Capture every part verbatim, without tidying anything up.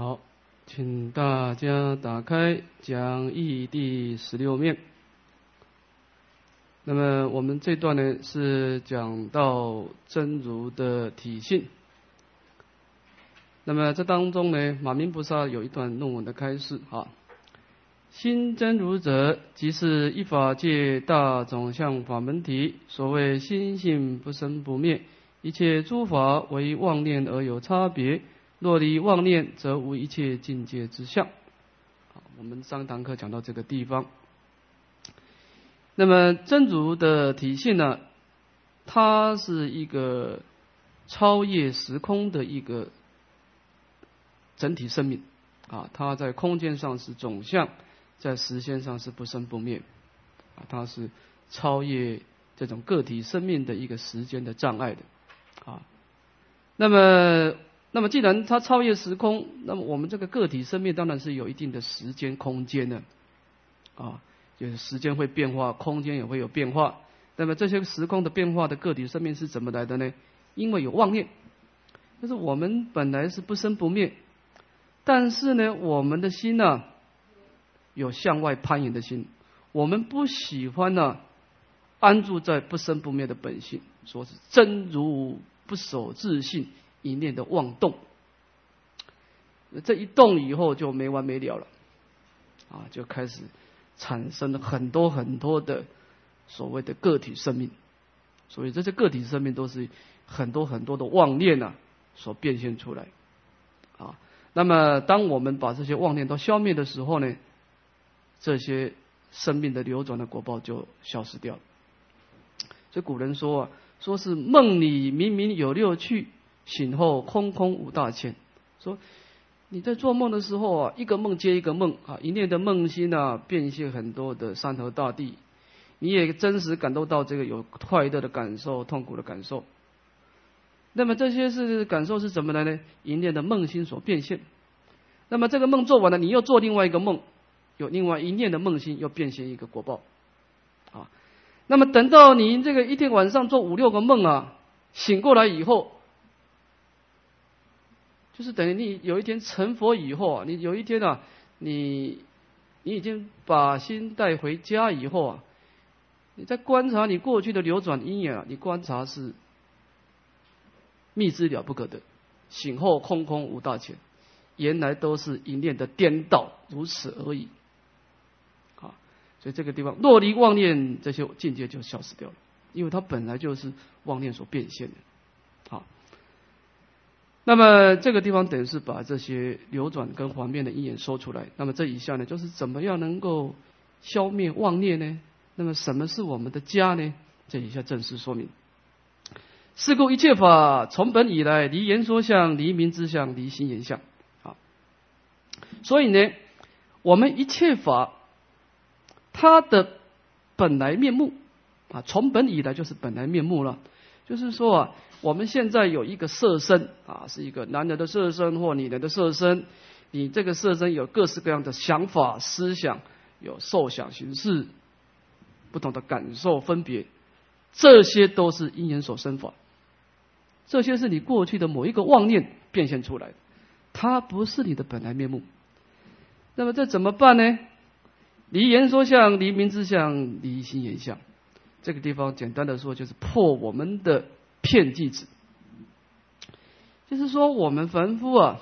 好，请大家打开讲义第十六面。那么我们这段呢是讲到真如的体性。那么这当中呢，马明菩萨有一段论文的开示啊。心真如者，即是一法界大总相法门体。所谓心性不生不灭，一切诸法为妄念而有差别。若离妄念，则无一切境界之相。我们上堂课讲到这个地方。那么真如的体性呢，它是一个超越时空的一个整体生命啊，它在空间上是总相，在时间上是不生不灭啊，它是超越这种个体生命的一个时间的障碍的啊。那么那么既然它超越时空，那么我们这个个体生命当然是有一定的时间空间的啊，就是时间会变化，空间也会有变化。那么这些时空的变化的个体生命是怎么来的呢？因为有妄念，就是我们本来是不生不灭，但是呢，我们的心呢、啊、有向外攀岩的心，我们不喜欢呢、啊、安住在不生不灭的本性，说是真如不守自性，一念的妄动，这一动以后就没完没了了啊，就开始产生了很多很多的所谓的个体生命。所以这些个体生命都是很多很多的妄念啊所变现出来啊。那么当我们把这些妄念都消灭的时候呢，这些生命的流转的果报就消失掉了。所以古人说啊，说是梦里明明有六趣，醒后空空无大千。说你在做梦的时候啊，一个梦接一个梦啊，一念的梦心啊，变现很多的山河大地，你也真实感受到这个有快乐的感受，痛苦的感受。那么这些是感受是怎么来呢？一念的梦心所变现。那么这个梦做完了，你又做另外一个梦，有另外一念的梦心又变现一个果报啊。那么等到你这个一天晚上做五六个梦啊，醒过来以后，就是等于你有一天成佛以后啊，你有一天啊，你你已经把心带回家以后啊，你在观察你过去的流转因缘啊，你观察是密之了不可得，醒后空空无大千，原来都是一念的颠倒，如此而已。啊，所以这个地方若离妄念，这些境界就消失掉了，因为它本来就是妄念所变现的。好，那么这个地方等于是把这些流转跟环面的因缘说出来。那么这以下呢，就是怎么样能够消灭妄念呢？那么什么是我们的家呢？这以下正式说明。是故一切法从本以来，离言说相，离名之相，离心言相。好，所以呢，我们一切法它的本来面目啊，从本以来就是本来面目了。就是说啊，我们现在有一个色身啊，是一个男人的色身或女人的色身，你这个色身有各式各样的想法、思想，有受想行识，不同的感受、分别，这些都是因缘所生法。这些是你过去的某一个妄念变现出来的，它不是你的本来面目。那么这怎么办呢？离言说相，离名之相，离心言相。这个地方简单的说，就是破我们的骗计子。就是说我们凡夫啊，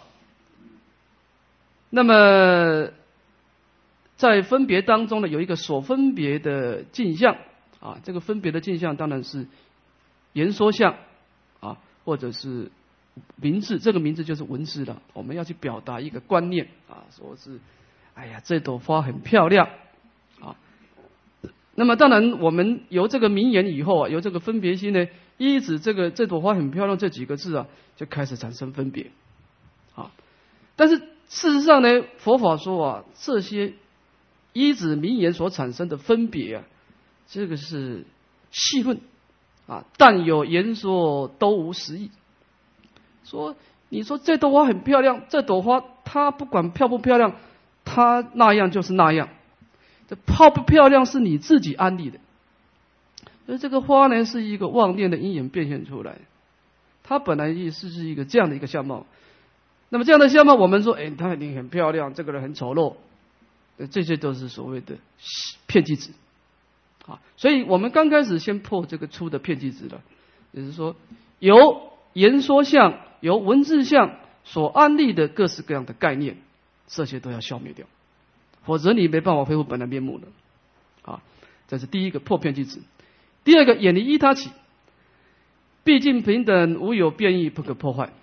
那么在分别当中呢，有一个所分别的镜像啊，这个分别的镜像当然是言说相啊，或者是名字，这个名字就是文字了。我们要去表达一个观念啊，说是哎呀，这朵花很漂亮啊。那么当然我们由这个名言以后啊，由这个分别心呢，依止这个这朵花很漂亮这几个字啊，就开始产生分别啊。但是事实上呢，佛法说啊，这些依止名言所产生的分别啊，这个是细论啊，但有言说都无实义。说你说这朵花很漂亮，这朵花它不管漂不漂亮，它那样就是那样。这漂不漂亮是你自己安立的。所以这个花呢，是一个妄念的因缘变现出来，它本来是是一个这样的一个相貌。 那么这样的相貌，我们说，哎，他你很漂亮，这个人很丑陋，这些都是所谓的骗计执啊。所以我们刚开始先破这个粗的骗计执了，也就是说，由言说相、由文字相所安立的各式各样的概念，这些都要消灭掉，否则你没办法恢复本来面目的啊。这是第一个破骗计执。第二个，远离依他起，毕竟平等，无有变异，不可破坏。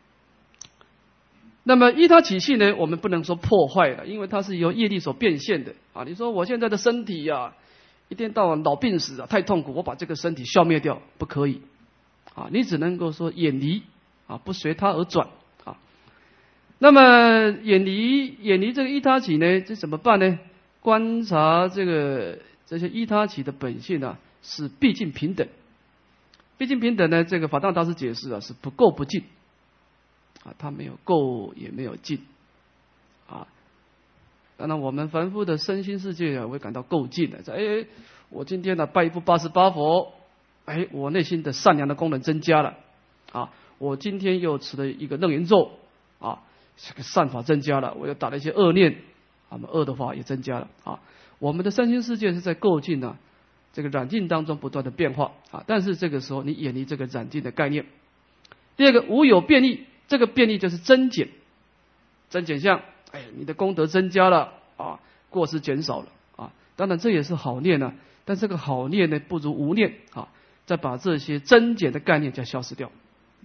那么依他起性呢，我们不能说破坏了，因为它是由业力所变现的啊。你说我现在的身体呀、啊，一天到晚老病死啊，太痛苦，我把这个身体消灭掉，不可以啊。你只能够说远离啊，不随它而转啊。那么远离远离这个依他起呢，这怎么办呢？观察这个这些依他起的本性啊，是毕竟平等。毕竟平等呢，这个法藏大师解释啊，是不垢不净。啊，它没有垢也没有净，啊，当然我们凡夫的身心世界啊，会感到垢净的。哎，我今天呢、啊、拜一部八十八佛，哎，我内心的善良的功能增加了，啊，我今天又持了一个楞严咒，啊，这个善法增加了，我又打了一些恶念，啊，恶的法也增加了，啊，我们的身心世界是在垢净啊，这个染净当中不断的变化，啊，但是这个时候你远离这个染净的概念。第二个，无有变异。这个变异就是增减，增减相，哎，你的功德增加了啊，过失减少了啊。当然这也是好念啊，但这个好念呢不如无念啊。再把这些增减的概念再消失掉。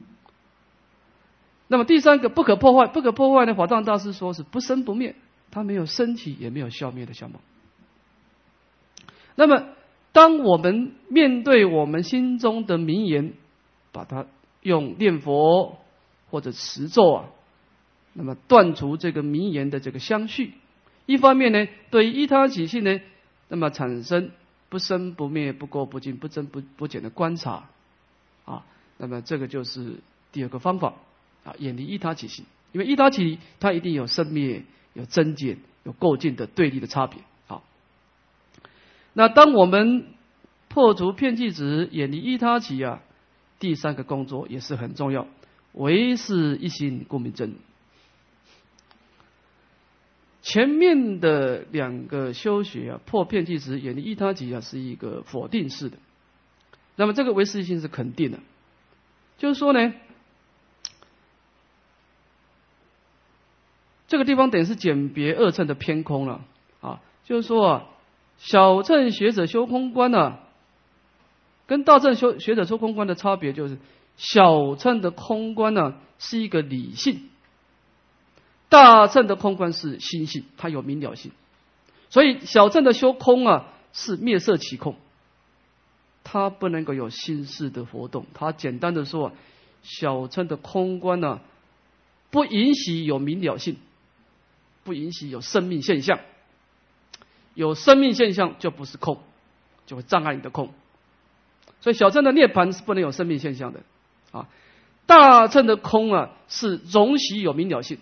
那么第三个不可破坏，不可破坏呢，法藏大师说是不生不灭，它没有升起也没有消灭的相貌。那么当我们面对我们心中的名言，把它用念佛或者持咒啊，那么断除这个名言的这个相续。一方面呢，对于依他起性呢，那么产生不生不灭、不垢不净、不增不不减的观察啊。那么这个就是第二个方法啊，远离依他起性。因为依他起它一定有生灭、有增减、有垢净的对立的差别。好，那当我们破除骗计执、远离依他起啊，第三个工作也是很重要。唯是一心，故名真如。前面的两个修学啊，破骗计执、远离依他起啊，是一个否定式的。那么这个唯是一心是肯定的，就是说呢，这个地方等于是简别二乘的偏空了啊。就是说啊，小乘学者修空观啊，跟大乘修学者修空观的差别就是。小乘的空观呢、啊、是一个理性，大乘的空观是心性，它有明了性。所以小乘的修空啊是灭色起空，它不能够有心事的活动。它简单的说，小乘的空观呢、啊、不允许有明了性，不允许有生命现象。有生命现象就不是空，就会障碍你的空。所以小乘的涅槃是不能有生命现象的。啊，大乘的空啊，是容许有明了性，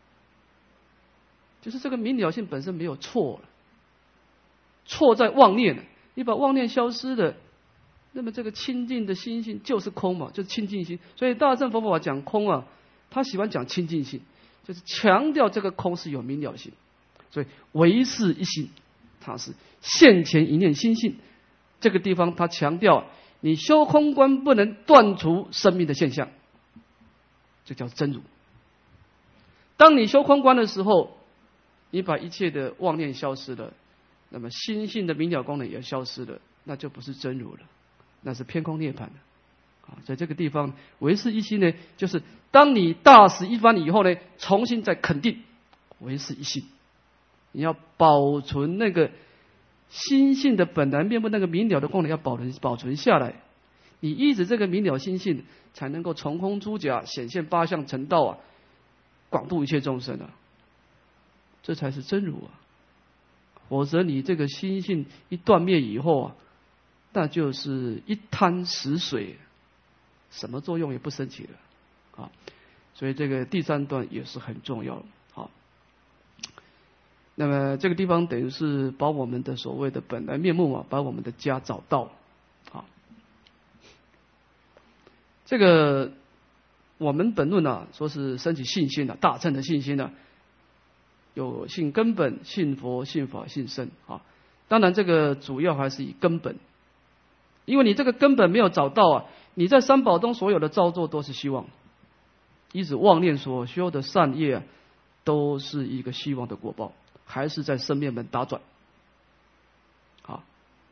就是这个明了性本身没有错了，错在妄念了。你把妄念消失了，那么这个清净的心性就是空嘛，就是清净心。所以大乘佛法讲空啊，他喜欢讲清净性，就是强调这个空是有明了性。所以唯是一心，它是现前一念心性。这个地方他强调。你修空观不能断除生命的现象，这叫真如。当你修空观的时候，你把一切的妄念消失了，那么心性的明了功能也消失了，那就不是真如了，那是偏空涅槃了。啊，在这个地方唯是一心呢，就是当你大识一番以后呢，重新再肯定唯是一心，你要保存那个。心性的本来面目那个明了的功能要保存保存下来，你依着这个明了心性，才能够从空出假，显现八相成道啊，广度一切众生啊，这才是真如啊。否则你这个心性一断灭以后啊，那就是一滩死水，什么作用也不升起了啊。所以这个第三段也是很重要的。那么这个地方等于是把我们的所谓的本来面目啊，把我们的家找到。好，这个我们本论啊，说是升起信心啊，大乘的信心啊，有信根本、信佛、信法、信僧啊。当然，这个主要还是以根本，因为你这个根本没有找到啊，你在三宝中所有的造作都是希望，一直妄念所修的善业啊，都是一个希望的果报，还是在生灭门打转。好，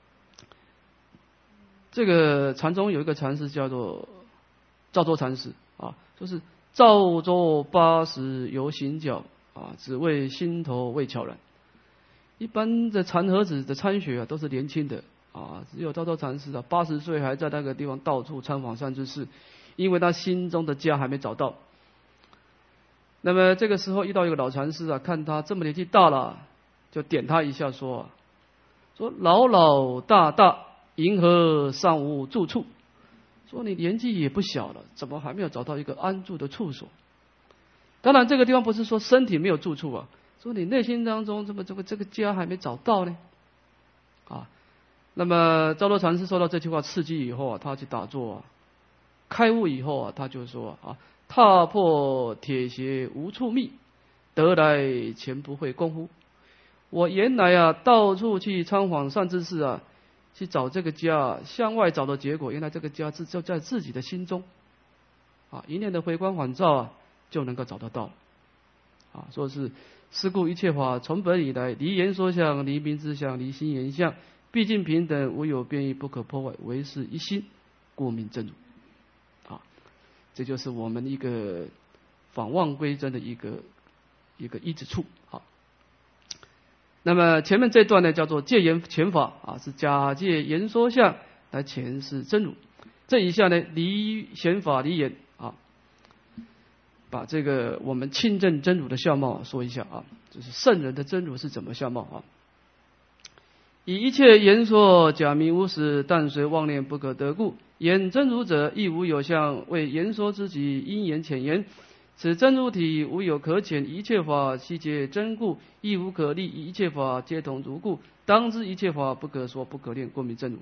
这个禅宗有一个禅师叫做赵州禅师啊，就是赵州八十游行脚啊，只为心头未悄然。一般的禅和子的参学啊，都是年轻的啊，只有赵州禅师啊，八十岁还在那个地方到处参访善知识，因为他心中的家还没找到。那么这个时候遇到一个老禅师啊，看他这么年纪大了，就点他一下说：“说老老大大，银河尚无住处。说你年纪也不小了，怎么还没有找到一个安住的处所？当然，这个地方不是说身体没有住处啊。”说你内心当中这么这个这个家还没找到呢，啊，那么赵州禅师受到这句话刺激以后啊，他去打坐啊，开悟以后啊，他就说啊，踏破铁鞋无处觅，得来全不会功夫。我原来啊到处去参访善知识啊，去找这个家，向外找的结果，原来这个家是就在自己的心中，啊，一念的回光返照啊，就能够找得到，啊，说是。是故一切法从本以来，离言说相，离名之相，离心言相，毕竟平等，无有变异，不可破坏，唯是一心，故名真如。啊，这就是我们一个返望归真的一个一个依止处。好，那么前面这段呢，叫做戒言前法啊，是假借言说相来诠释真如。这一下呢，离显法离言啊。把这个我们亲证真如的相貌说一下啊，就是圣人的真如是怎么相貌啊？以一切言说假名无实，但随妄念不可得故。言真如者，亦无有相，为言说之极，因言浅言。此真如体无有可浅，一切法悉皆真故，亦无可立，一切法皆同如故。当知一切法不可说，不可练，故名真如。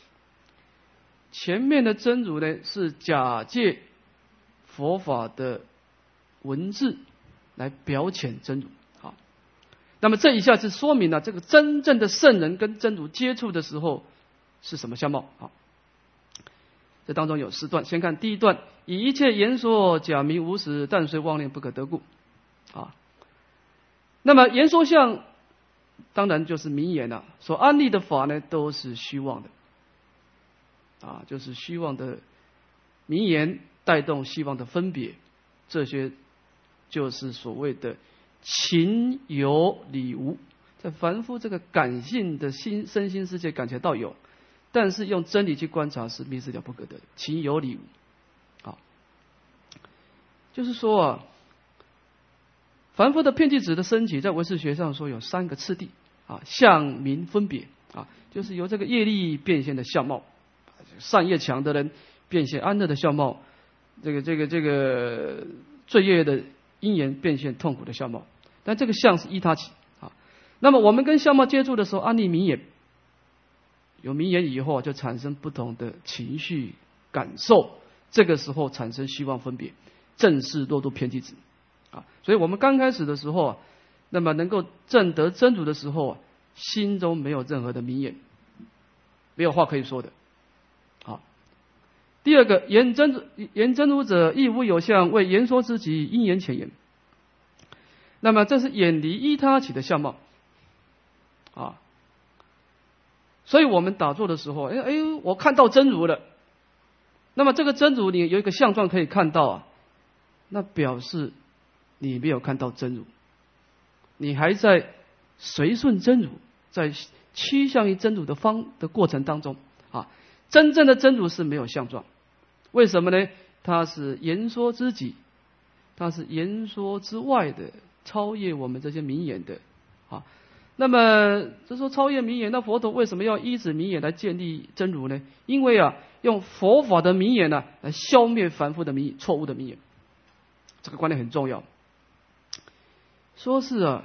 前面的真如呢，是假借佛法的文字来表浅真如。好，那么这一下是说明了这个真正的圣人跟真如接触的时候是什么相貌。好，这当中有四段，先看第一段：以一切言说假名无实，但随妄念不可得故。啊，那么言说相当然就是名言了、啊，所安立的法呢都是虚妄的，啊，就是虚妄的名言带动虚妄的分别，这些就是所谓的情有理无。在凡夫这个感性的心身心世界感觉到有，但是用真理去观察是迷失了不可得，情有理无。啊，就是说啊，凡夫的遍计执的升起，在唯识学上说有三个次第啊，相名分别啊，就是由这个业力变现的相貌，善业强的人变现安乐的相貌，这个这个这个罪业的因缘变现痛苦的相貌，但这个相是依他起啊。那么我们跟相貌接触的时候，安立名言，有名言以后就产生不同的情绪感受，这个时候产生希望分别，正是落入偏激执啊。所以我们刚开始的时候啊，那么能够证得真如的时候啊，心中没有任何的名言，没有话可以说的。好，第二个，言真言真如者，亦无有相，为言说之极，因言浅言。那么这是远离依他起的相貌啊。所以我们打坐的时候，哎哎，我看到真如了。那么这个真如你有一个相状可以看到啊，那表示你没有看到真如，你还在随顺真如，在趋向于真如的方的过程当中啊。真正的真如是没有相状，为什么呢？它是言说之极，它是言说之外的，超越我们这些名言的啊。那么就说超越名言，那佛陀为什么要依止名言来建立真如呢？因为啊，用佛法的名言呢、啊、来消灭凡夫的名言，错误的名言，这个观念很重要。说是啊，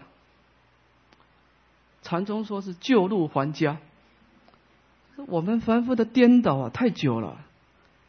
禅宗说是旧路还家，我们凡夫的颠倒啊太久了，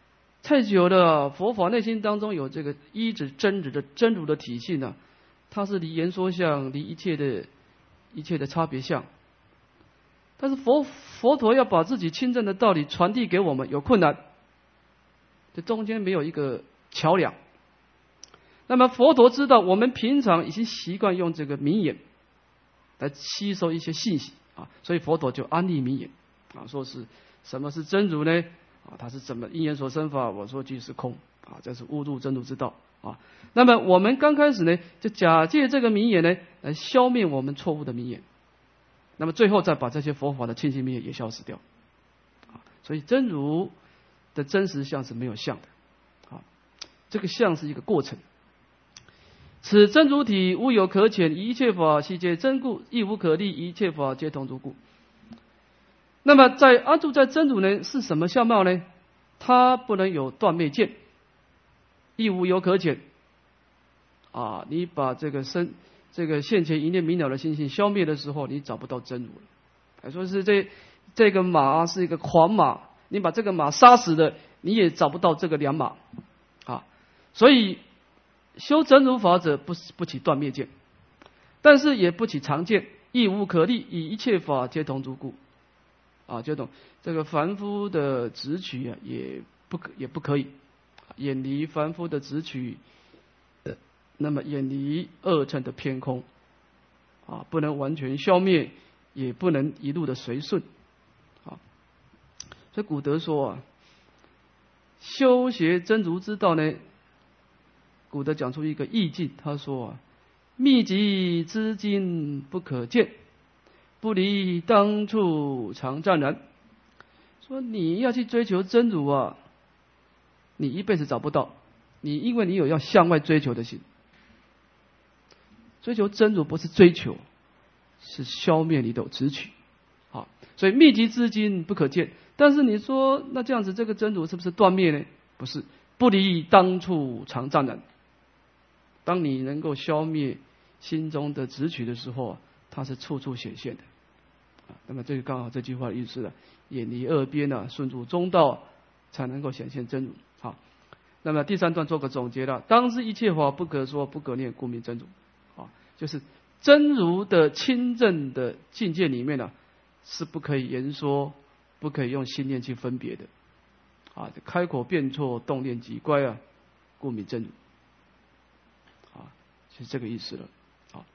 太久了，佛法内心当中有这个依止真如的真如的体系呢，它是离言说相，离一切的一切的差别相。但是佛佛陀要把自己亲证的道理传递给我们，有困难，这中间没有一个桥梁。那么佛陀知道我们平常已经习惯用这个名言来吸收一些信息啊，所以佛陀就安立名言啊，说是什么是真如呢？啊，它是怎么因缘所生法？我说即是空啊，这是悟入真如之道啊。那么我们刚开始呢，就假借这个名言呢，来消灭我们错误的名言，那么最后再把这些佛法的清净名言也消失掉啊。所以真如的真实相是没有相的啊，这个相是一个过程。此真如体无有可浅，一切法悉皆真故，亦无可立，一切法皆同如故。那么在安住在真如呢，是什么相貌呢？它不能有断灭见，亦无有可浅啊！你把这个身这个现前一念明了的心性消灭的时候，你找不到真如了。还说是这这个马是一个狂马，你把这个马杀死了，你也找不到这个良马啊！所以修真如法者不不起断灭见，但是也不起常见，亦无可立，以一切法皆同如故。啊，就懂这个凡夫的执取啊，也不可也不可以远离凡夫的执取，呃，那么远离二乘的偏空啊，不能完全消灭，也不能一路的随顺啊。所以古德说啊，修学真如之道呢，古德讲出一个意境，他说啊，秘籍之经不可见，不离当处常湛然。说你要去追求真如啊，你一辈子找不到，你因为你有要向外追求的心。追求真如不是追求，是消灭你的执取啊。所以秘籍之经不可见，但是你说那这样子这个真如是不是断灭呢？不是，不离当处常湛然。当你能够消灭心中的执取的时候啊，它是处处显现的。啊，那么这个刚好这句话的意思了，远离二边啊，顺入中道，才能够显现真如。好，那么第三段做个总结了，当知一切法不可说，不可念，故名真如。啊，就是真如的清正的境界里面呢、啊，是不可以言说，不可以用心念去分别的。啊，开口辩错，动念即乖啊，故名真如。啊，是这个意思了。啊。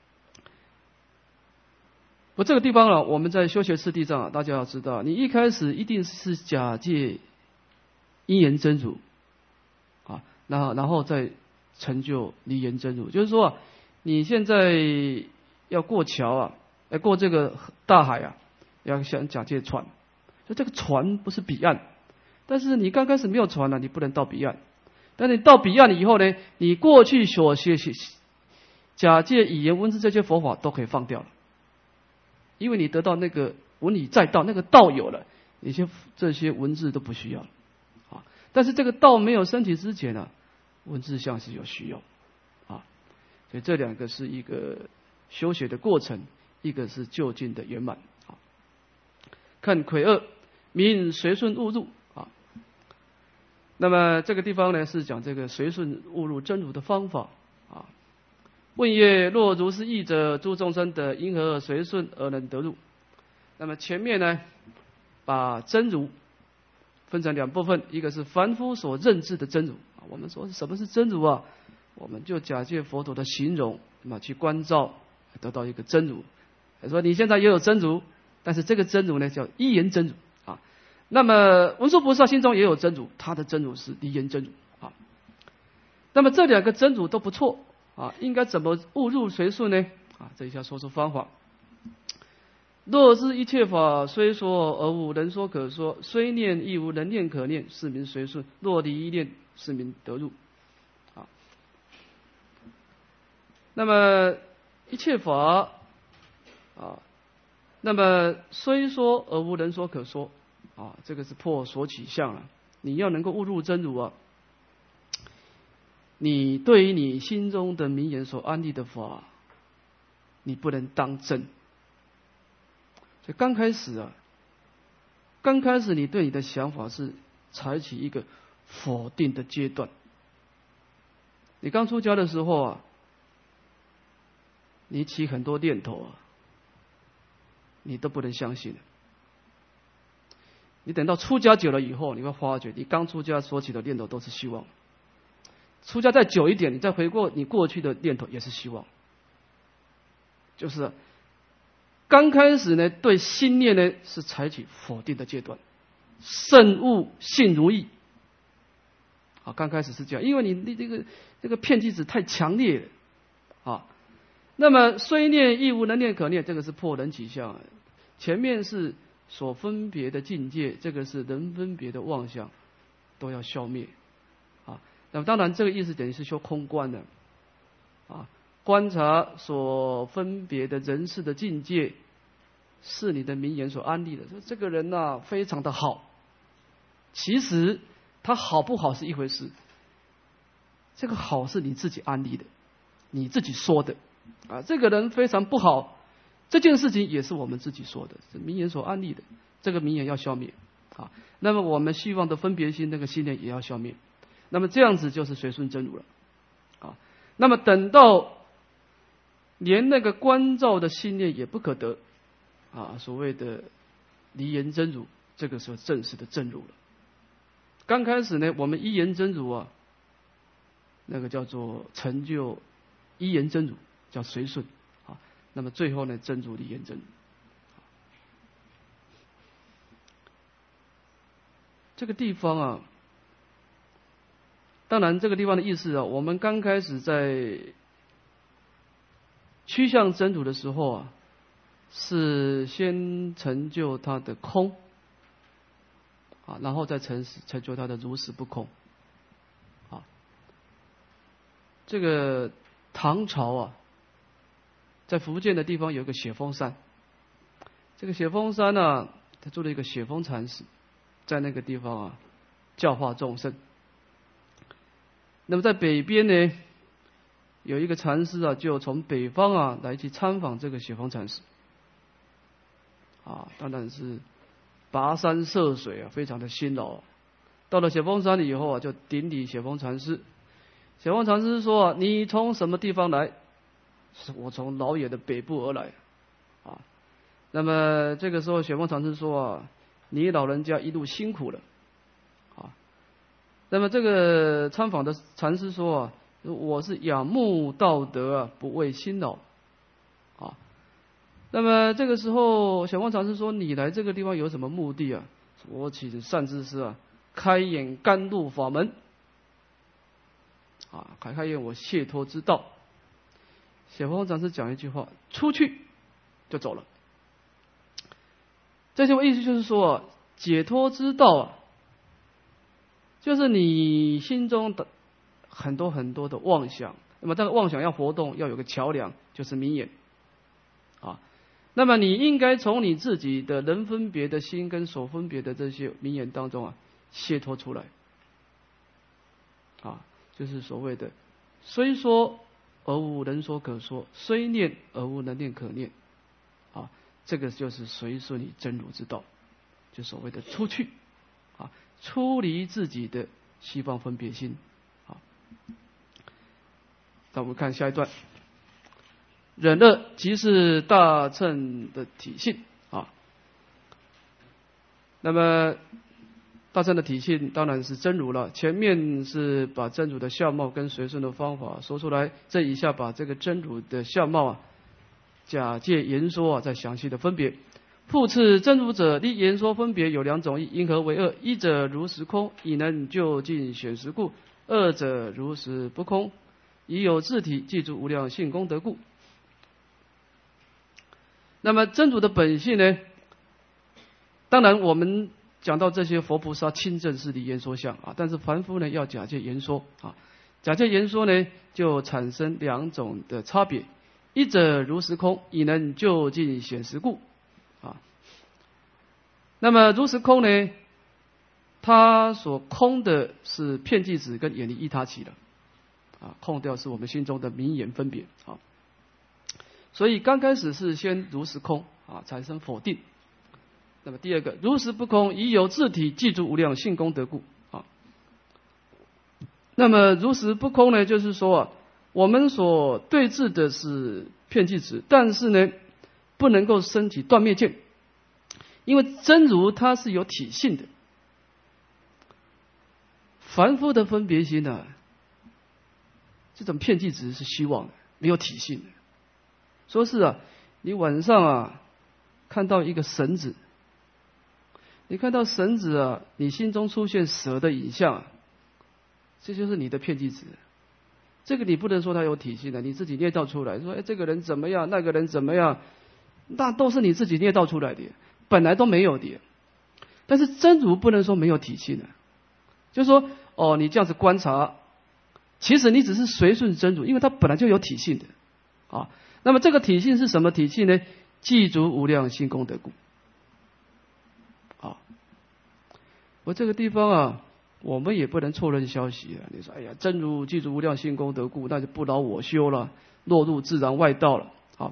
不，这个地方呢，我们在修学次第上啊，大家要知道，你一开始一定是假借因缘真如啊，然后然后再成就离缘真如。就是说啊，你现在要过桥啊，要过这个大海啊，要想假借船，就这个船不是彼岸，但是你刚开始没有船呢、啊，你不能到彼岸。但你到彼岸以后呢，你过去所学习假借语言文字这些佛法都可以放掉了。因为你得到那个文理再道，那个道有了，你些这些文字都不需要了啊。但是这个道没有升起之前呢、啊，文字相是有需要啊。所以这两个是一个修学的过程，一个是就近的圆满啊。看癸二，名随顺误入啊。那么这个地方呢是讲这个随顺误入真如的方法啊。问曰：若如是义者，诸众生得因何随顺而能得入？那么前面呢，把真如分成两部分，一个是凡夫所认知的真如，我们说什么是真如啊？我们就假借佛陀的形容，那么去关照，得到一个真如。说你现在也有真如，但是这个真如呢叫一言真如啊。那么文殊菩萨心中也有真如，他的真如是离言真如啊。那么这两个真如都不错。啊，应该怎么误入随顺呢？啊，这一下说出方法。若知一切法虽说而无人说可说，虽念亦无人念可念，是名随顺。若离一念，是名得入。啊，那么一切法啊，那么虽说而无人说可说啊，这个是破所起相了。你要能够误入真如啊。你对于你心中的名言所安立的法，你不能当真。所以刚开始啊，刚开始你对你的想法是采取一个否定的阶段。你刚出家的时候啊，你起很多念头啊，你都不能相信。你等到出家久了以后，你会发觉，你刚出家所起的念头都是希望。出家再久一点，你再回过你过去的念头也是希望。就是刚开始呢，对心念呢是采取否定的阶段，慎勿信如意。啊，刚开始是这样，因为你你这个这个骗剂子太强烈了啊。那么虽念亦无能念可念，这个是破人起相。前面是所分别的境界，这个是人分别的妄想，都要消灭啊。那么当然，这个意思等于是修空观的啊，观察所分别的人事的境界，是你的名言所安立的。说这个人呐、啊，非常的好，其实他好不好是一回事，这个好是你自己安立的，你自己说的啊。这个人非常不好，这件事情也是我们自己说的，是名言所安立的，这个名言要消灭啊。那么我们希望的分别心，那个心念也要消灭。那么这样子就是随顺真如了啊。那么等到连那个观照的心念也不可得啊，所谓的离言真如，这个时候正式的真如了。刚开始呢，我们一言真如啊，那个叫做成就一言真如，叫随顺啊。那么最后呢，真如离言真如。这个地方啊，当然这个地方的意思啊，我们刚开始在趋向真如的时候啊，是先成就它的空啊，然后再成成就它的如实不空啊。这个唐朝啊，在福建的地方有一个雪峰山，这个雪峰山呢、啊，他住了一个雪峰禅师，在那个地方啊教化众生。那么在北边呢，有一个禅师啊，就从北方啊来去参访这个雪峰禅师啊，当然是跋山涉水啊，非常的辛劳。到了雪峰山以后啊，就顶礼雪峰禅师。雪峰禅师说啊：“你从什么地方来？”是我从老远的北部而来啊。那么这个时候，雪峰禅师说啊：“你老人家一路辛苦了啊。”那么这个参访的禅师说啊：“我是仰慕道德啊，不畏辛劳啊。”那么这个时候，雪峰禅师说：“你来这个地方有什么目的啊？”我起善知识啊，开眼甘露法门啊，开开眼我解脱之道。雪峰禅师讲一句话，出去就走了。这句话意思就是说啊，解脱之道啊，就是你心中的很多很多的妄想，那么这个妄想要活动，要有个桥梁，就是名言啊。那么你应该从你自己的人分别的心跟所分别的这些名言当中啊，解脱出来啊，就是所谓的虽说而无人说可说，虽念而无能念可念啊，这个就是随顺你真如之道，就所谓的出去啊，出离自己的西方分别心啊。那我们看下一段。忍乐即是大乘的体性啊。那么大乘的体性当然是真如了。前面是把真如的相貌跟随顺的方法说出来，这一下把这个真如的相貌啊，假借言说啊，再详细的分别。复次真如者，立言说分别有两种义，因何为二？一者如实空，以能就近显实故；二者如实不空，以有自体记住无量性功德故。那么真如的本性呢？当然我们讲到这些佛菩萨亲证是离言说相啊，但是凡夫呢要假借言说啊，假借言说呢就产生两种的差别，一者如实空，以能就近显实故啊。那么如实空呢，它所空的是遍计子跟远离依他起的啊，空掉是我们心中的名言分别啊。所以刚开始是先如实空啊，产生否定。那么第二个如实不空，以有自体记住无量性功德故啊。 那么如实不空呢，就是说啊，我们所对治的是遍计执，但是呢，不能够升起断灭见，因为真如它是有体性的，凡夫的分别心呢、啊，这种遍计执是虚妄的，没有体性的。说是啊，你晚上啊看到一个绳子，你看到绳子啊，你心中出现蛇的影像、啊，这就是你的遍计执。这个你不能说它有体性的，你自己捏造出来，说哎这个人怎么样，那个人怎么样，那都是你自己捏造出来的，本来都没有的。但是真如不能说没有体性的，就是说哦，你这样子观察，其实你只是随顺真如，因为它本来就有体性的啊。那么这个体性是什么体性呢？具足无量心功德故。啊，我这个地方啊，我们也不能错认消息啊。你说，哎呀，真如具足无量心功德故，那就不劳我修了，落入自然外道了。好，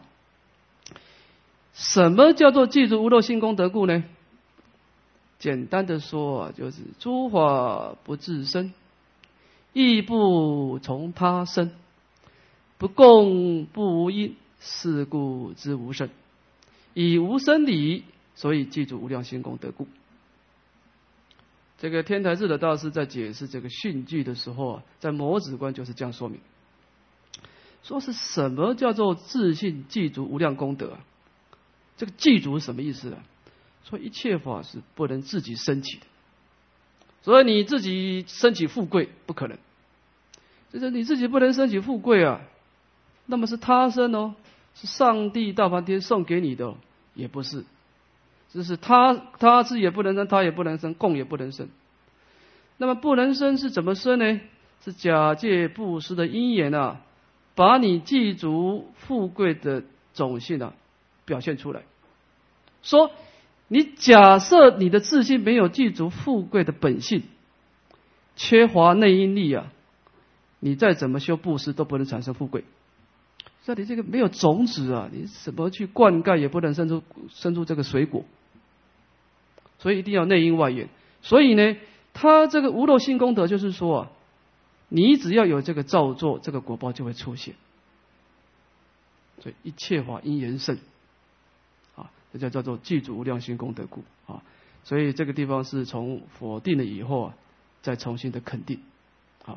什么叫做具足无量心功德故呢？简单的说啊，就是诸法不自生，亦不从他生，不共不无因，是故知无生。以无生理，所以具足无量心功德故。这个天台智的大师在解释这个训句的时候啊，在摩止观就是这样说明，说是什么叫做自信具足无量功德啊？这个具足是什么意思呢？说一切法是不能自己升起的，所以你自己升起富贵不可能，就是你自己不能升起富贵啊，那么是他生哦，是上帝大梵天送给你的、哦，也不是，就是他他自也不能生，他也不能生，共也不能生。那么不能生是怎么生呢？是假借布施的因缘啊，把你具足富贵的种性啊表现出来。说你假设你的自信没有具足富贵的本性，缺乏内因力啊，你再怎么修布施都不能产生富贵。所以你这个没有种子啊，你怎么去灌溉也不能生出生出这个水果。所以一定要内因外缘。所以呢，他这个无漏心功德就是说啊，你只要有这个造作，这个果报就会出现。所以一切法因缘生啊，这叫叫做具足无量心功德故啊。所以这个地方是从否定了以后啊，再重新的肯定。啊，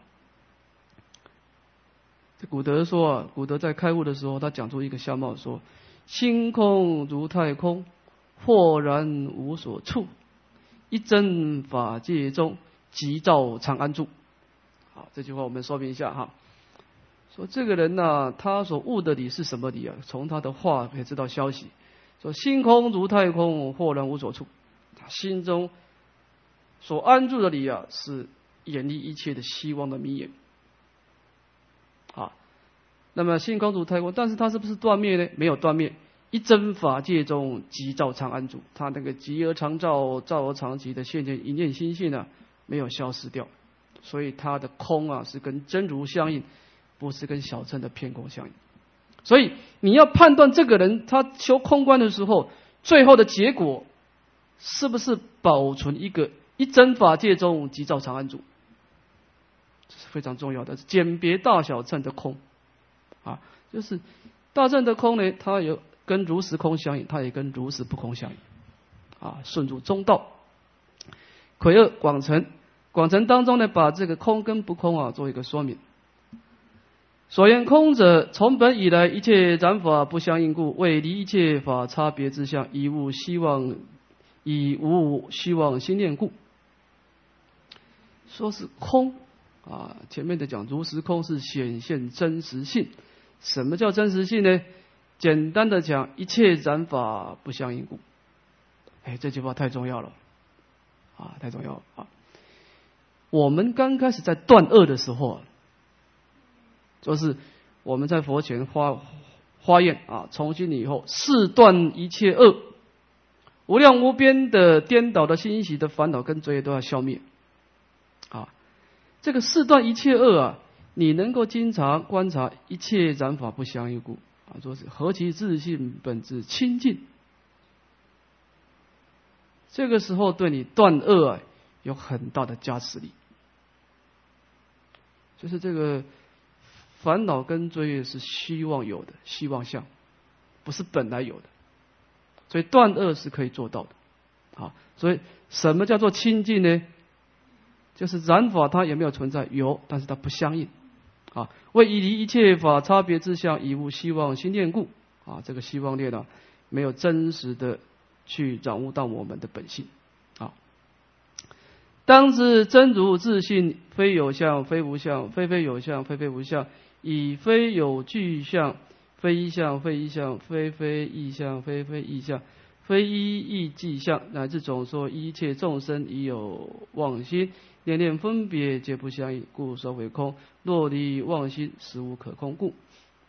这古德说啊，古德在开悟的时候，他讲出一个相貌说：心空如太空，豁然无所处，一真法界中，即照常安住。好，这句话我们说明一下哈。说这个人呢、啊，他所悟的理是什么理啊？从他的话可以知道消息。说心空如太空，豁然无所处。他心中所安住的理啊，是远离一切的希望的迷眼。啊，那么心空如太空，但是他是不是断灭呢？没有断灭。一真法界中，即照常安住。他那个即而常照，照而常寂的现前一念心性啊，没有消失掉。所以他的空啊，是跟真如相应，不是跟小乘的偏空相应。所以你要判断这个人他修空观的时候，最后的结果是不是保存一个一真法界中即照常安住，这是非常重要的。鉴别大小乘的空啊，就是大乘的空呢，它有跟如实空相应，它也跟如实不空相应啊，顺入中道。癸二广成，广成当中呢，把这个空跟不空啊做一个说明。所言空者，从本以来一切染法不相应故，为离一切法差别之相，以无希望，以无希望心念故。说是空啊，前面的讲如实空是显现真实性。什么叫真实性呢？简单的讲，一切染法不相应故。哎，这句话太重要了啊，太重要了啊！我们刚开始在断恶的时候啊，就是我们在佛前发发愿啊，从今以后誓断一切恶，无量无边的颠倒的欣喜的烦恼跟罪业都要消灭啊！这个誓断一切恶啊，你能够经常观察一切染法不相应故啊，说是何其自信本质清净。这个时候对你断恶啊有很大的加持力。 就是这个烦恼跟罪业是希望有的，希望相，不是本来有的。所以断恶是可以做到的。好，所以什么叫做清净呢？就是染法它有没有存在？有，但是它不相应。啊，为以离一切法差别之相，以无希望心念故。啊，这个希望念呢，没有真实的去掌握到我们的本性。啊，当知真如自性，非有相，非无相，非非有相，非非无相，以非有具相，非一相，非一相，非非异相，非非异相，非一异即相，乃至总说一切众生已有妄心，念念分别皆不相应，故说为空。若离妄心，实无可空故。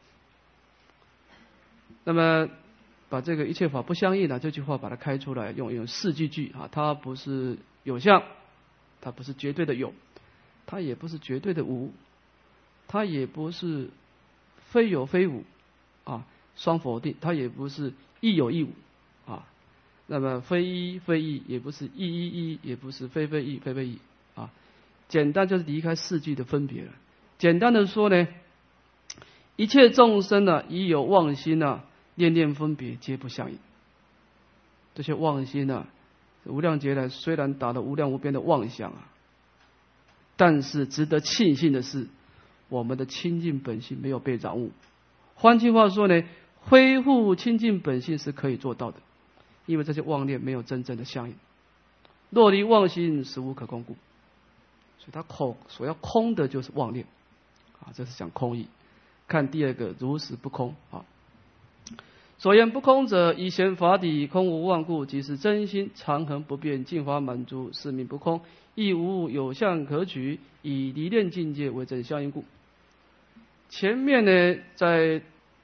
那么把这个一切法不相应呢，这句话把它开出来，用用四句句啊，它不是有相，它不是绝对的有，它也不是绝对的无，它也不是非有非无啊，双否定，它也不是亦有亦无啊。那么非一非异，也不是亦一一，也不是非非异非非异啊。简单就是离开四句的分别了。简单的说呢，一切众生呢，已有妄心呢，念念分别皆不相应。这些妄心呢，无量劫来虽然打了无量无边的妄想啊，但是值得庆幸的是，我们的清净本性没有被染污。换句话说呢，恢复清净本性是可以做到的，因为这些妄念没有真正的相应。若离妄心，实无可空故。所以他空所要空的就是妄念啊，这是讲空义。看第二个如实不空啊。所言不空者，以显法体空无妄故，即是真心常恒不变，净法满足，是名不空，亦无有相可取，以离念境界为真相应故。前面呢，在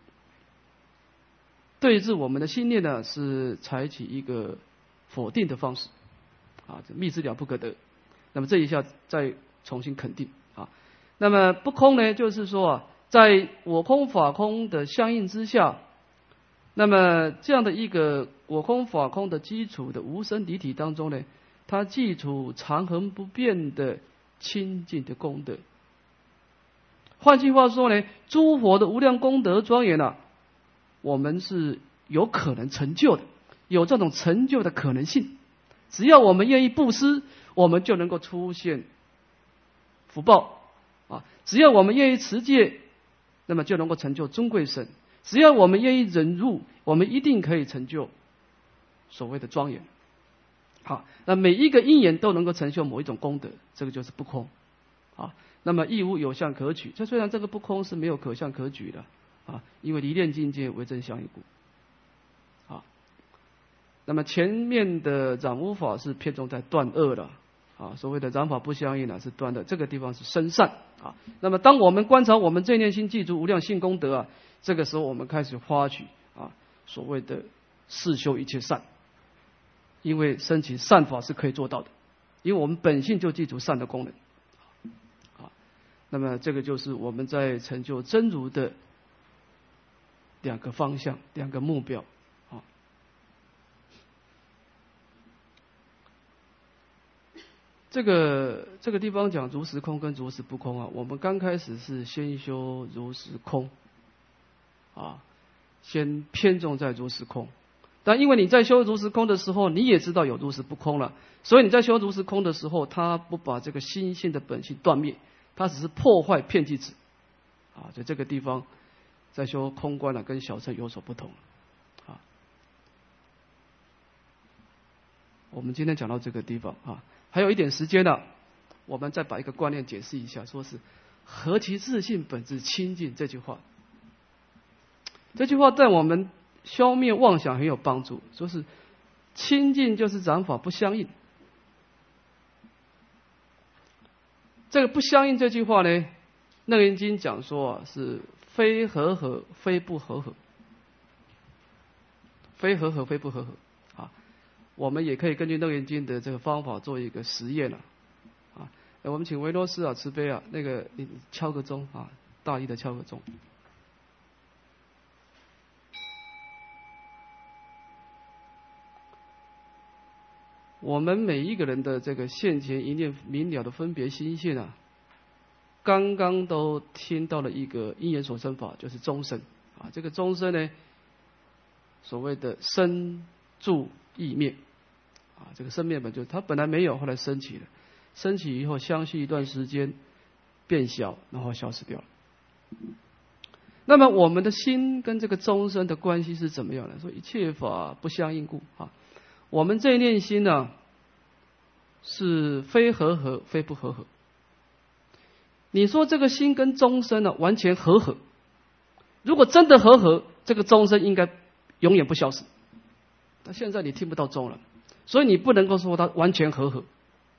对治我们的心念呢，是采取一个否定的方式啊，这密之了不可得。那么这一下再重新肯定啊。那么不空呢，就是说啊，在我空法空的相应之下，那么这样的一个我空法空的基础的无生离体当中呢，它基础常恒不变的清净的功德。换句话说呢，诸佛的无量功德庄严啊，我们是有可能成就的，有这种成就的可能性。只要我们愿意布施，我们就能够出现福报啊！只要我们愿意持戒，那么就能够成就尊贵身。只要我们愿意忍辱，我们一定可以成就所谓的庄严。好，那每一个因缘都能够成就某一种功德，这个就是不空啊。那么亦无有相可取，这虽然这个不空是没有可相可举的啊，因为离念境界为真相应故。啊，那么前面的染污法是偏重在断恶了啊，所谓的染法不相应呢是断的，这个地方是生善啊。那么当我们观察我们这念心记住无量性功德啊，这个时候我们开始发取啊所谓的四修一切善，因为升起善法是可以做到的，因为我们本性就记住善的功能。那么这个就是我们在成就真如的两个方向，两个目标啊。这个这个地方讲如实空跟如实不空啊，我们刚开始是先修如实空啊，先偏重在如实空。但因为你在修如实空的时候，你也知道有如实不空了，所以你在修如实空的时候，他不把这个心性的本性断灭，它只是破坏遍计子啊，在这个地方在修空观啊，跟小乘有所不同啊。我们今天讲到这个地方啊，还有一点时间了，我们再把一个观念解释一下，说是何其自性本自清净这句话。这句话在我们消灭妄想很有帮助，说是清净就是染法不相应。这个不相应这句话呢，楞严经讲说啊，是非合合，非不合合，非合合，非不合合啊。我们也可以根据楞严经的这个方法做一个实验了啊。我们请维罗斯啊慈悲啊，那个你敲个钟啊，大力的敲个钟。我们每一个人的这个现前一念明了的分别心性啊， 刚刚都听到了一个因缘所生法，就是终身啊。这个终身呢，所谓的生住异灭啊，这个生灭本就是它本来没有，后来升起了，升起以后相续一段时间变小，然后消失掉了。那么我们的心跟这个终身的关系是怎么样的？说一切法不相应故啊，我们这一念心呢、啊，是非合合，非不合合。你说这个心跟终身呢、啊、完全合合，如果真的合合，这个终身应该永远不消失。但现在你听不到终了，所以你不能够说它完全合合。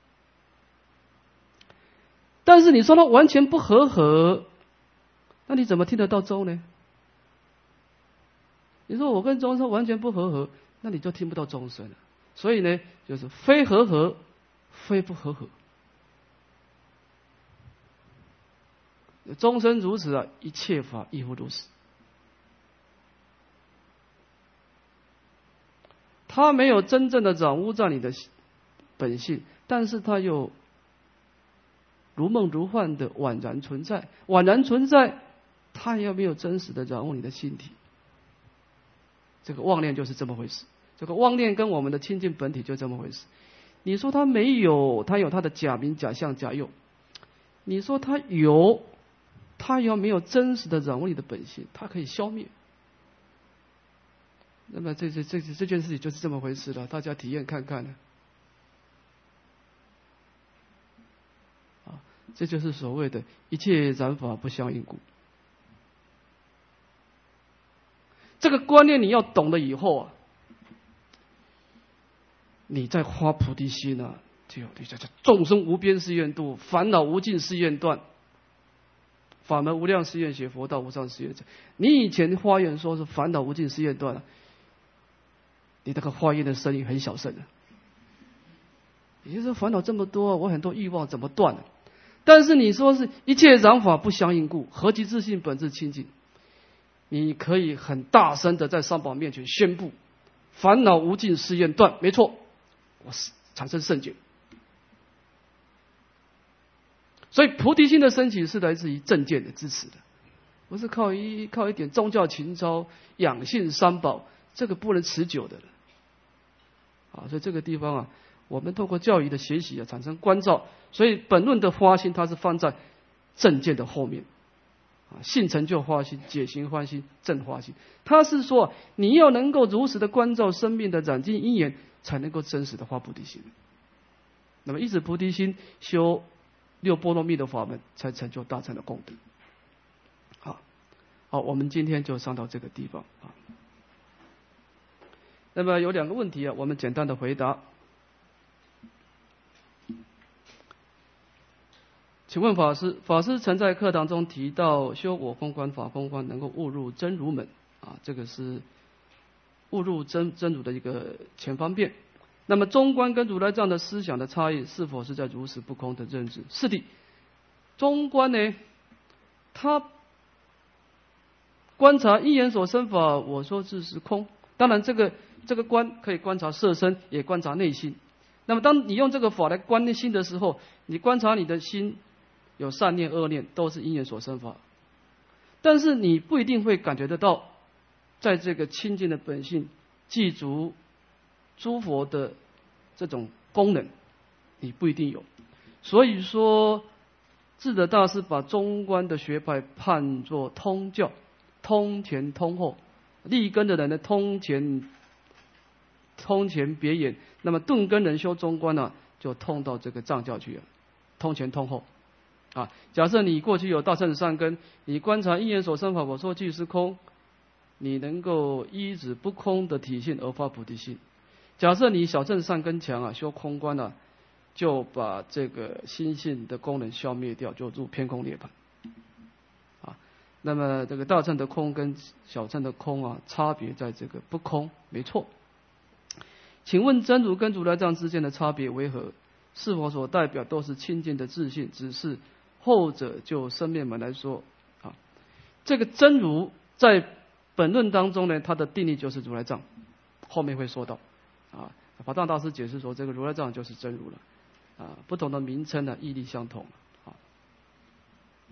但是你说它完全不合合，那你怎么听得到终呢？你说我跟终身完全不合合，那你就听不到终身了。所以呢，就是非合合，非不合合。终身如此啊，一切法亦复如此。他没有真正的染污在你的本性，但是他又如梦如幻的宛然存在，宛然存在，他也没有真实的染污你的心体。这个妄念就是这么回事，这个妄念跟我们的清净本体就这么回事。你说他没有，他有他的假名、假相、假用；你说他有，他要没有真实的染污你的本性，他可以消灭。那么这这这这件事情就是这么回事了，大家体验看看呢。啊，这就是所谓的一切染法不相应故。这个观念你要懂了以后啊，你在发菩提心啊，就你叫众生无边誓愿度，烦恼无尽誓愿断，法门无量誓愿学，佛道无上誓愿成。你以前发愿说是烦恼无尽誓愿断了，你那个发愿的声音很小声的，也就是说烦恼这么多，我很多欲望怎么断呢？但是你说是一切染法不相应故，何其自性本自清净，你可以很大声的在三宝面前宣布，烦恼无尽誓愿断，没错，我产生圣解。所以菩提心的升起是来自于正见的支持的，不是靠一靠一点宗教情操、养性三宝，这个不能持久的了。啊，所以这个地方啊，我们透过教育的学习啊，产生关照。所以本论的发心，它是放在正见的后面。啊，性成就发心、解行发心、正发心，它是说你要能够如实的关照生命的染尽因缘，才能够真实的发菩提心。那么一直菩提心修六波罗蜜的法门，才成就大乘的功德。好，好，我们今天就上到这个地方啊。那么有两个问题啊，我们简单的回答。请问法师，法师曾在课堂中提到修我空观、法空观能够误入真如门啊，这个是误入真真如的一个前方便。那么中观跟如来藏的思想的差异，是否是在如实不空的认知？是的，中观呢，他观察因缘所生法，我说自是空。当然，这个这个观可以观察色身，也观察内心。那么，当你用这个法来观内心的时候，你观察你的心有善念、恶念，都是因缘所生法。但是你不一定会感觉得到，在这个清净的本性具足诸佛的这种功能，你不一定有。所以说，智者大师把中观的学派判作通教，通前通后。立根的人呢，通前通前别眼，那么顿根人修中观呢、啊，就通到这个藏教去了，通前通后啊。假设你过去有大乘善根，你观察因缘所生法，我说即是空，你能够依止不空的体性而发菩提心。假设你小乘善根强啊，修空观啊，就把这个心性的功能消灭掉，就入偏空涅槃。那么这个大乘的空跟小乘的空啊，差别在这个不空，没错。请问真如跟如来藏之间的差别为何？是否所代表都是清净的自信？只是后者就生灭门来说啊，这个真如在本论当中呢，它的定义就是如来藏，后面会说到啊。法藏大师解释说，这个如来藏就是真如了啊，不同的名称呢，义力相同啊。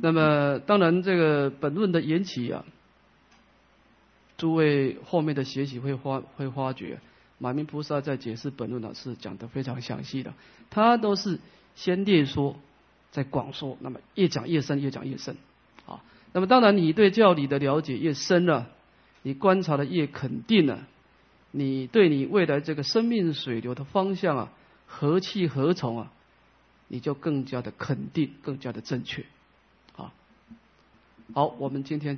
那么当然这个本论的缘起啊，诸位后面的学习会发会发觉，马明菩萨在解释本论呢是讲得非常详细的，他都是先列说，再广说，那么越讲越深，越讲越深啊。那么当然你对教理的了解越深了，你观察的越肯定了，你对你未来这个生命水流的方向啊，何去何从啊，你就更加的肯定，更加的正确啊。好，我们今天